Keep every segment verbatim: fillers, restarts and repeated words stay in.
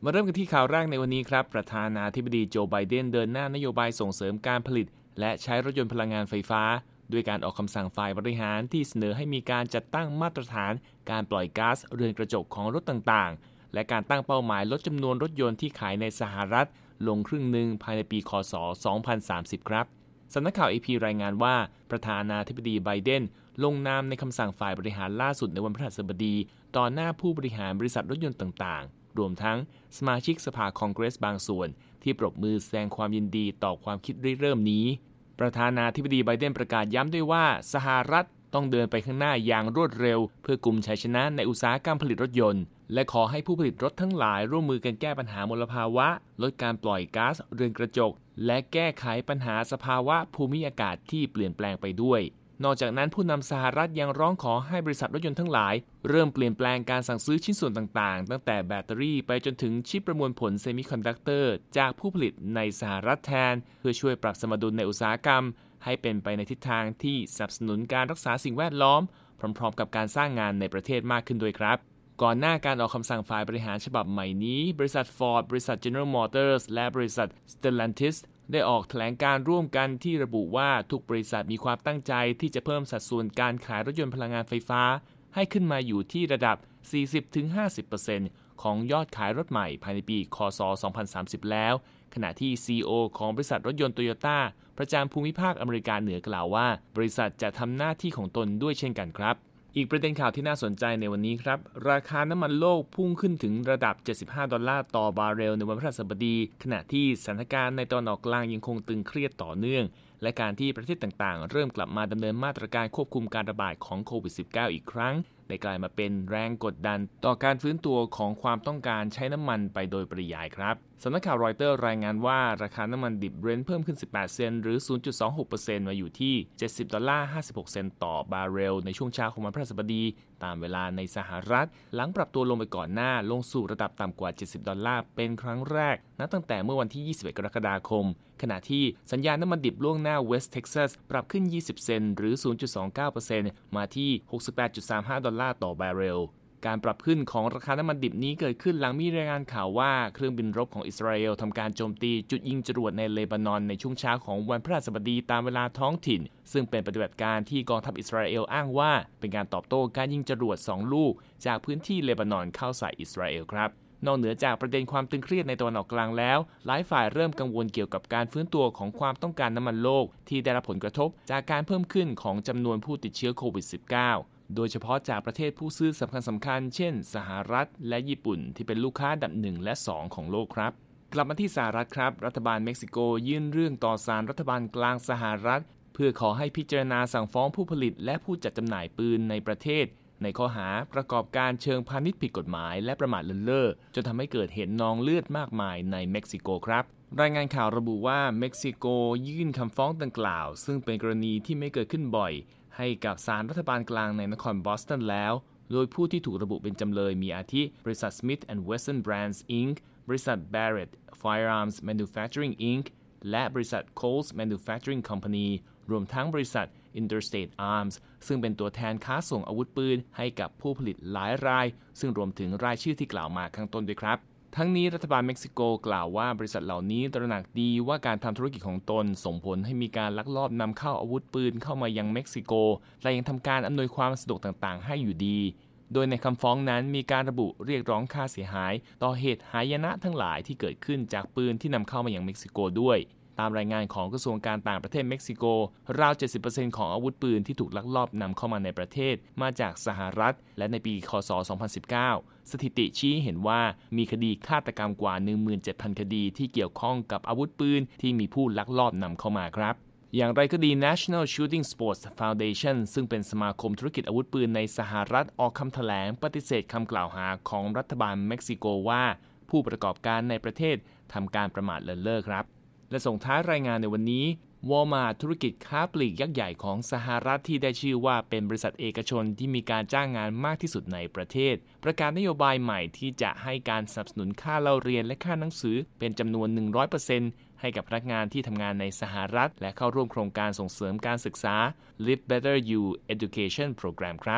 มาเริ่มกันที่ข่าวแรกในวันนี้ครับประธานาธิบดีโจไบเดนเดินหน้านโยบายส่งเสริมการผลิตและใช้รถยนต์พลังงานไฟฟ้าด้วยการออกคำสั่งฝ่ายบริหารที่เสนอให้มีการจัดตั้งมาตรฐานการปล่อยก๊าซเรือนกระจกของรถต่างๆและการตั้งเป้าหมายลดจำนวนรถยนต์ที่ขายในสหรัฐลงครึ่งหนึ่งภายในปีค.ศ. สองพันสามสิบครับสำนักข่าว เอ พี รายงานว่าประธานาธิบดีไบเดนลงนามในคำสั่งฝ่ายบริหารล่าสุดในวันพฤหัสบดีต่อหน้าผู้บริหารบริษัทรถยนต์ต่างๆรวมทั้งสมาชิกสภาคองเกรสบางส่วนที่ปรบมือแสดงความยินดีต่อความคิดริเริ่มนี้ประธานาธิบดีไบเดนประกาศย้ำด้วยว่าสหรัฐต้องเดินไปข้างหน้าอย่างรวดเร็วเพื่อกุมชัยชนะในอุตสาหกรรมผลิตรถยนต์และขอให้ผู้ผลิตรถทั้งหลายร่วมมือกันแก้ปัญหามลภาวะลดการปล่อยก๊าซเรือนกระจกและแก้ไขปัญหาสภาวะภูมิอากาศที่เปลี่ยนแปลงไปด้วยนอกจากนั้นผู้นำสหรัฐยังร้องขอให้บริษัทรถยนต์ทั้งหลายเริ่มเปลี่ยนแปลงการสั่งซื้อชิ้นส่วนต่างๆตั้งแต่แบตเตอรี่ไปจนถึงชิปประมวลผลเซมิคอนดักเตอร์จากผู้ผลิตในสหรัฐแทนเพื่อช่วยปรับสมดุลในอุตสาหกรรมให้เป็นไปในทิศทางที่สนับสนุนการรักษาสิ่งแวดล้อมพร้อมๆกับการสร้างงานในประเทศมากขึ้นด้วยครับก่อนหน้าการออกคำสั่งฝ่ายบริหารฉบับใหม่นี้บริษัท Ford บริษัท General Motors และบริษัท Stellantis ได้ออกแถลงการร่วมกันที่ระบุว่าทุกบริษัทมีความตั้งใจที่จะเพิ่มสัดส่วนการขายรถยนต์พลังงานไฟฟ้าให้ขึ้นมาอยู่ที่ระดับ สี่สิบถึงห้าสิบเปอร์เซ็นต์ ของยอดขายรถใหม่ภายในปีค.ศ. สองพันสามสิบแล้วขณะที่ ซี อี โอ ของบริษัทรถยนต์โตโยต้าประจำภูมิภาคอเมริกาเหนือกล่าวว่าบริษัทจะทำหน้าที่ของตนด้วยเช่นกันครับอีกประเด็นข่าวที่น่าสนใจในวันนี้ครับราคาน้ำมันโลกพุ่งขึ้นถึงระดับเจ็ดสิบห้าดอลลาร์ต่อบาร์เรลในวันพฤหัสบดีขณะที่สถานการณ์ในตะวันออกกลางยังคงตึงเครียดต่อเนื่องและการที่ประเทศต่างๆเริ่มกลับมาดำเนินมาตรการควบคุมการระบาดของโควิด สิบเก้า อีกครั้งได้กลายมาเป็นแรงกดดันต่อการฟื้นตัวของความต้องการใช้น้ำมันไปโดยปริยายครับสำนักข่าวรอยเตอร์รายงานว่าราคาน้ำมันดิบเบรนท์เพิ่มขึ้นสิบแปดเซนต์หรือ ศูนย์จุดสองหกเปอร์เซ็นต์ มาอยู่ที่เจ็ดสิบดอลลาร์ห้าสิบหกเซนต์ต่อบาร์เรลในช่วงเช้าของวันพฤหัสบดีตามเวลาในสหรัฐหลังปรับตัวลงไปก่อนหน้าลงสู่ระดับต่ำกว่าเจ็ดสิบดอลลาร์เป็นครั้งแรกนับตั้งแต่เมื่อวันที่ยี่สิบเอ็ดกรกฎาคมขณะที่สัญญาณน้ำมันดิบล่วงหน้าเวสต์เท็กซัสปรับขึ้นยี่สิบเซนต์หรือ ศูนย์จุดสองเก้าเปอร์เซ็นต์ มาที่ หกสิบแปดจุดสามห้าดอลลาร์ต่อบาร์เรลการปรับขึ้นของราคาน้ำมันดิบนี้เกิดขึ้นหลังมีรายงานข่าวว่าเครื่องบินรบของอิสราเอลทำการโจมตีจุดยิงจรวดในเลบานอนในช่วงเช้าของวันพฤหัสบดีตามเวลาท้องถิ่นซึ่งเป็นปฏิบัติการที่กองทัพอิสราเอลอ้างว่าเป็นการตอบโต้การยิงจรวดสองลูกจากพื้นที่เลบานอนเข้าใส่อิสราเอลครับนอกเหนือจากประเด็นความตึงเครียดในตะวันออกกลางแล้วหลายฝ่ายเริ่มกังวลเกี่ยวกับการฟื้นตัวของความต้องการน้ำมันโลกที่ได้รับผลกระทบจากการเพิ่มขึ้นของจำนวนผู้ติดเชื้อโควิด สิบเก้าโดยเฉพาะจากประเทศผู้ซื้อสำคัญสำคัญเช่นสหรัฐและญี่ปุ่นที่เป็นลูกค้าอันดับหนึ่งและสองของโลกครับกลับมาที่สหรัฐครับรัฐบาลเม็กซิโกยื่นเรื่องต่อศาลรัฐบาลกลางสหรัฐเพื่อขอให้พิจารณาสั่งฟ้องผู้ผลิตและผู้จัดจำหน่ายปืนในประเทศในข้อหาประกอบการเชิงพาณิชย์ผิดกฎหมายและประมาทเลินเล่อจนทำให้เกิดเหตุนองเลือดมากมายในเม็กซิโกครับรายงานข่าวระบุว่าเม็กซิโกยื่นคำฟ้องดังกล่าวซึ่งเป็นกรณีที่ไม่เกิดขึ้นบ่อยให้กับศาลรัฐบาลกลางในนครบอสตันแล้วโดยผู้ที่ถูกระบุเป็นจำเลยมีอาทิบริษัท Smith แอนด์ Wesson Brands อิงค์ บริษัท Barrett Firearms Manufacturing อิงค์ และบริษัท Coles Manufacturing Company รวมทั้งบริษัท Interstate Arms ซึ่งเป็นตัวแทนค้าส่งอาวุธปืนให้กับผู้ผลิตหลายรายซึ่งรวมถึงรายชื่อที่กล่าวมาข้างต้นด้วยครับทั้งนี้รัฐบาลเม็กซิโกกล่าวว่าบริษัทเหล่านี้ตระหนักดีว่าการทำธุรกิจของตนส่งผลให้มีการลักลอบนำเข้าอาวุธปืนเข้ามายังเม็กซิโกและยังทำการอำนวยความสะดวกต่างๆให้อยู่ดีโดยในคำฟ้องนั้นมีการระบุเรียกร้องค่าเสียหายต่อเหตุหายนะทั้งหลายที่เกิดขึ้นจากปืนที่นำเข้ามายังเม็กซิโกด้วยตามรายงานของกระทรวงการต่างประเทศเม็กซิโกราว เจ็ดสิบเปอร์เซ็นต์ ของอาวุธปืนที่ถูกลักลอบนำเข้ามาในประเทศมาจากสหรัฐและในปีค.ศ. สองพันสิบเก้าสถิติชี้เห็นว่ามีคดีฆาตกรรมกว่า หนึ่งหมื่นเจ็ดพัน คดีที่เกี่ยวข้องกับอาวุธปืนที่มีผู้ลักลอบนำเข้ามาครับอย่างไรก็ดี National Shooting Sports Foundation ซึ่งเป็นสมาคมธุรกิจอาวุธปืนในสหรัฐออกคำแถลงปฏิเสธคำกล่าวหาของรัฐบาลเม็กซิโกว่าผู้ประกอบการในประเทศทำการประมาทเลินเล่อครับและส่งท้ายรายงานในวันนี้วอลมาร์ทธุรกิจค้าปลีกยักษ์ใหญ่ของสหรัฐที่ได้ชื่อว่าเป็นบริษัทเอกชนที่มีการจ้างงานมากที่สุดในประเทศประกาศนโยบายใหม่ที่จะให้การสนับสนุนค่าเล่าเรียนและค่าหนังสือเป็นจำนวน หนึ่งร้อยเปอร์เซ็นต์ ให้กับพนักงานที่ทำงานในสหรัฐและเข้าร่วมโครงการส่งเสริมการศึกษา Live Better You Education Program ครับ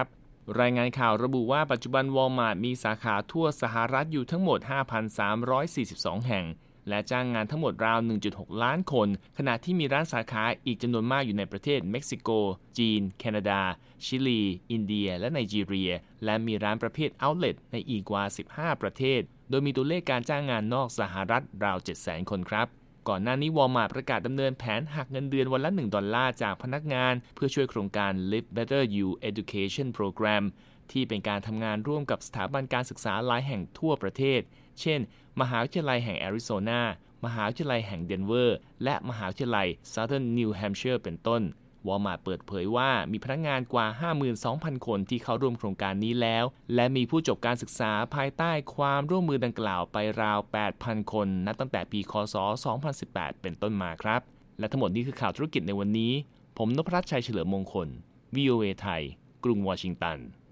รายงานข่าวระบุว่าปัจจุบัน Walmart มีสาขาทั่วสหรัฐอยู่ทั้งหมด ห้าพันสามร้อยสี่สิบสอง แห่งและจ้างงานทั้งหมดราว หนึ่งจุดหก ล้านคนขณะที่มีร้านสาขาอีกจำนวนมากอยู่ในประเทศเม็กซิโกจีนแคนาดาชิลีอินเดียและไนจีเรียและมีร้านประเภท Outlet ในอีกกว่าสิบห้าประเทศโดยมีตัวเลขการจ้างงานนอกสหรัฐราว เจ็ดแสน คนครับก่อนหน้านี้ Walmart ประกาศดำเนินแผนหักเงินเดือนวันละหนึ่งดอลลาร์จากพนักงานเพื่อช่วยโครงการ Live Better You Education Program ที่เป็นการทำงานร่วมกับสถาบันการศึกษาหลายแห่งทั่วประเทศเช่นมหาวิทยาลัยแห่งแอริโซนามหาวิทยาลัยแห่งเดนเวอร์และมหาวิทยาลัย Southern New Hampshire เป็นต้น Walmart เปิดเผยว่ามีพนักงานกว่า ห้าหมื่นสองพัน คนที่เข้าร่วมโครงการนี้แล้วและมีผู้จบการศึกษาภายใต้ความร่วมมือดังกล่าวไปราว แปดพัน คนนับตั้งแต่ปีคศ สองพันสิบแปด เป็นต้นมาครับและทั้งหมดนี้คือข่าวธุรกิจในวันนี้ผมนพรัตน์ชัยเฉลิมมงคล วี โอ เอ ไทยกรุงวอชิงตัน